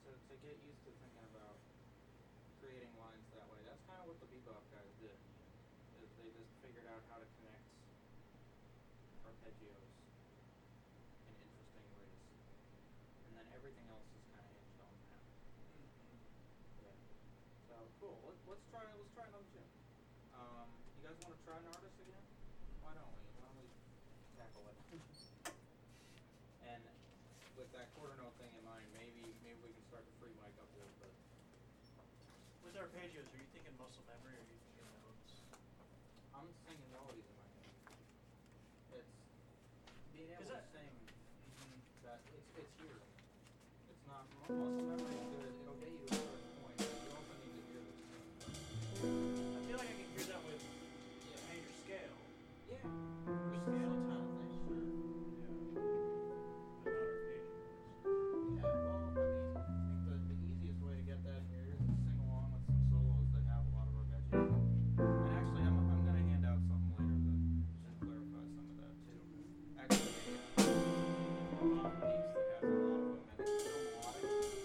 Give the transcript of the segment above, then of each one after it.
to get used to thinking about creating lines that way. That's kind of what the Bebop guys did. Is they just figured out how to connect arpeggios in interesting ways, and then everything else is kind of hinged on that. Yeah. So cool. Let's try another tune. You guys want to try an artist again? Why don't we? Why don't we tackle it? And with that quarter note thing in mind, maybe we can start to free mic up a little bit. With arpeggios, are you thinking muscle memory or are you thinking notes? I'm singing melodies in my head. It's being able to sing that it's here. It's not muscle memory is good. It'll get you to a certain point, but you also need to hear this. I feel like I can hear that with major scale. Yeah. With scale kind of thing, sure. Yeah. But not arpeggios. Yeah, well, I think the easiest way to get that in your ears is sing along with some solos that have a lot of arpeggios. And actually, I'm gonna hand out something later that should clarify some of that too. Actually, a piece that has a lot of them, and it's still melodic.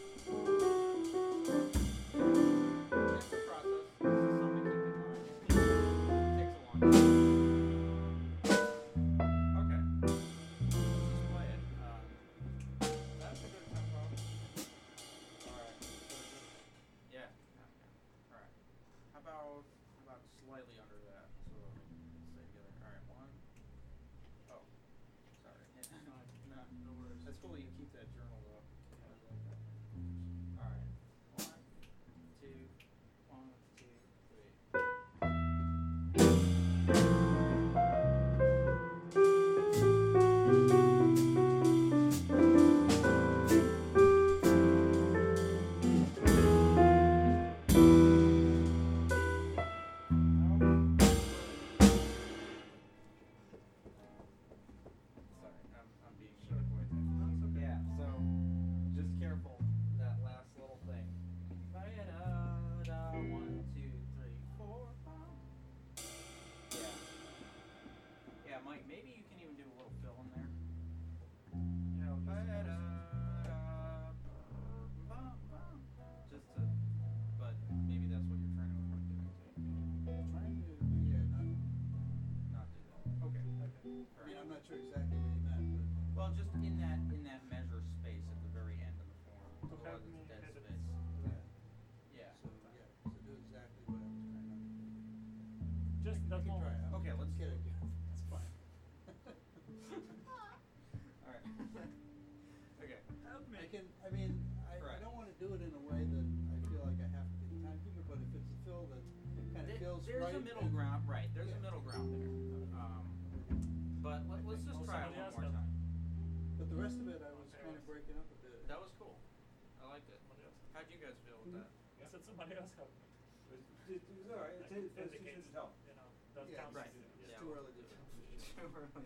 It's a process. This is something to keep in mind. It takes a long time. Okay. Let's just play it. That's a good tempo. Alright. Yeah. Alright. How about slightly under that so we can stay together. Alright, one. Oh. Sorry. No worries. That's cool you keep that journal though. I like that. Alright. 1, 2, 1, 2, 3. Sorry, I'm being short boy there. No, it's okay. Yeah, so just careful that last little thing. 1, 2, 3, 4, 5. Yeah. Yeah, Mike, maybe you can even do a little fill in there. Yeah, we'll just Just to, but maybe that's what you're trying to avoid doing too. Trying to, Not do that. Okay. I mean, I'm not sure exactly what you meant, but. Well, just in that measure space at the very end of the form. Okay. Otherwise it's dead Kind of space. Yeah. Yeah. So do exactly what I was trying to. Just I that's can all. try it. Okay, let's get it. That's fine. Alright. Okay. Help me. I mean, I Right. don't want to do it in a way that I feel like I have to be the timekeeper, but if it's a fill that kind of feels There's right. a middle ground, right? There's a middle ground there. But let's just Well, try it somebody one else more got time. But the rest of it, I was Okay, kind of breaking up a bit. That was cool. I liked it. Somebody else. How'd you guys feel with that? I said somebody else help me. It was alright. That It's vindicates, help. you know, that Yeah, counts. right. It's Yeah, too well, early to tell. Too early